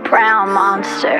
Brown monster.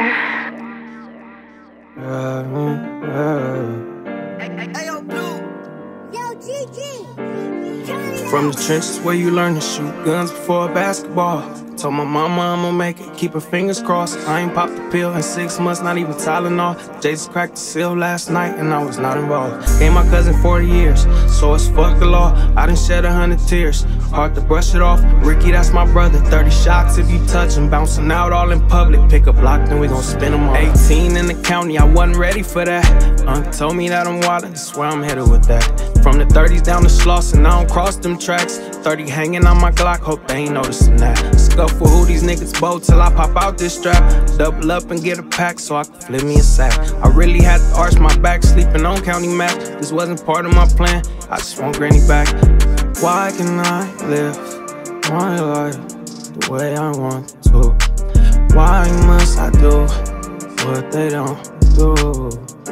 From the trenches where you learn to shoot guns before basketball. Told my mama I'ma make it, keep her fingers crossed. I ain't popped the pill in 6 months, not even Tylenol. Jesus cracked the seal last night and I was not involved. Gave my cousin 40 years, so it's fuck the law. I done shed 100 tears, hard to brush it off. Ricky, that's my brother, 30 shots if you touch him. Bouncing out all in public, pick a block, then we gon' spin them all. 18 in the county, I wasn't ready for that. Uncle told me that I'm wildin', that's where I'm headed with that. From the 30s down to Slauson, I don't cross them tracks. 30 hanging on my Glock, hope they ain't noticing that. Scuffle who these niggas bow till I pop out this strap. Double up and get a pack so I can flip me a sack. I really had to arch my back, sleeping on county map. This wasn't part of my plan, I just want granny back. Why can I live my life the way I want to? Why must I do what they don't do?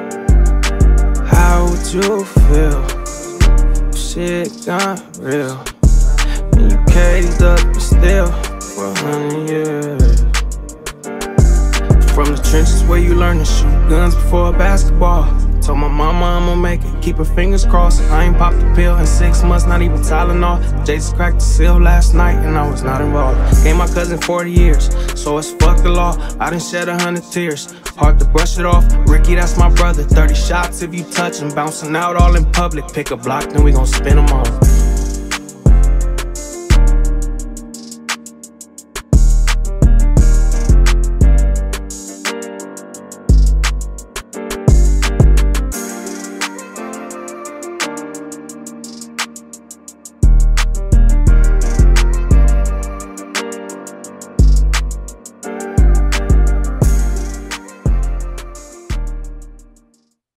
How would you feel if shit got real? And you caged up and still for 100 years. From the trenches where you learn to shoot guns before basketball. Told my mama I'ma make it, keep her fingers crossed. I ain't popped the pill in 6 months, not even Tylenol. Jesus cracked the seal last night and I was not involved. Gave my cousin 40 years, so it's fuck the law. I done shed 100 tears, hard to brush it off. Ricky, that's my brother, 30 shots if you touch him. Bouncing out all in public, pick a block, then we gon' spin them all.